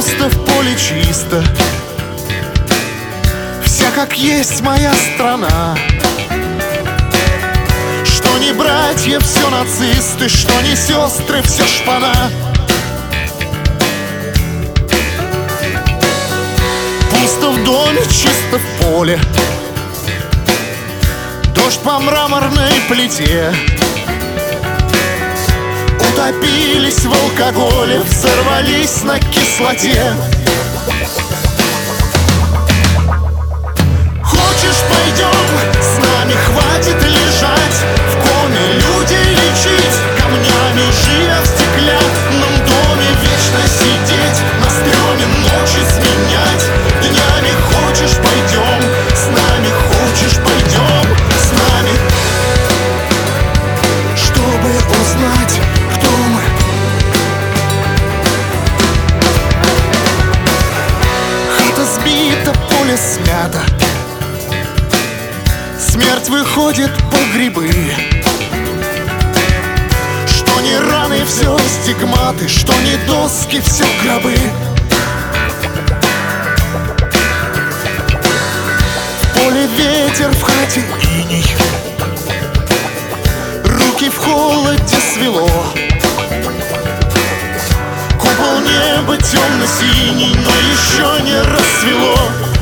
пусто, в поле чисто. Вся как есть моя страна. Что не братья, все нацисты, что не сестры, все шпана. Пусто в доме, чисто в поле. Дождь по мраморной плите. Утопились в алкоголе, взорвались на кислоте. Хочешь, пойдем с нами, хватит лежать в коме, людей лечить, камнями живя в стеклянном доме, вечно сидеть на стреме, ночи сменять днями. Хочешь, пойдем с нами, хочешь, пойдем с нами, чтобы узнать, кто мы. Хата сбита, поле смято, смерть выходит по грибы. Что не раны, все стигматы, что не доски, все гробы. В поле ветер, в хате иней, руки в холоде свело. Купол неба темно-синий, но еще не рассвело.